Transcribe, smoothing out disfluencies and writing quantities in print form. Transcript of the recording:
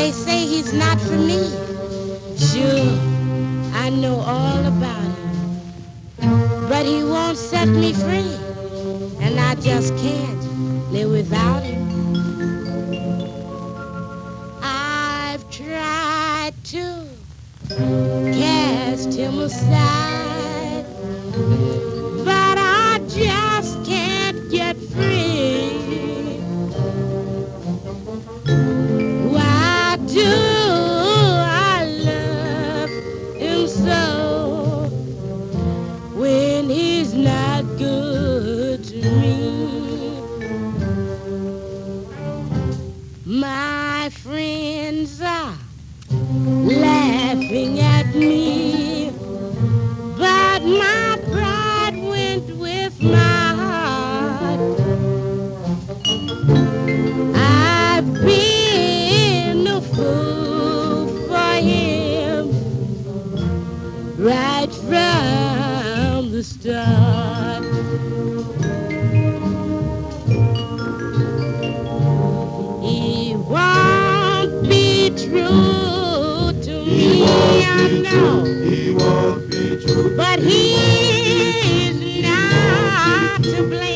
They say he's not for me. Sure, I know all about him. But he won't set me free. And I just can't live without him. I've tried to cast him aside, but I just can't get free. Why do I love him so when he's not good to me? My friends are laughing at me, but my pride went with my heart. I've been a fool for him right from the start. He won't be true to me, I know. He won't be true. But he's not to blame.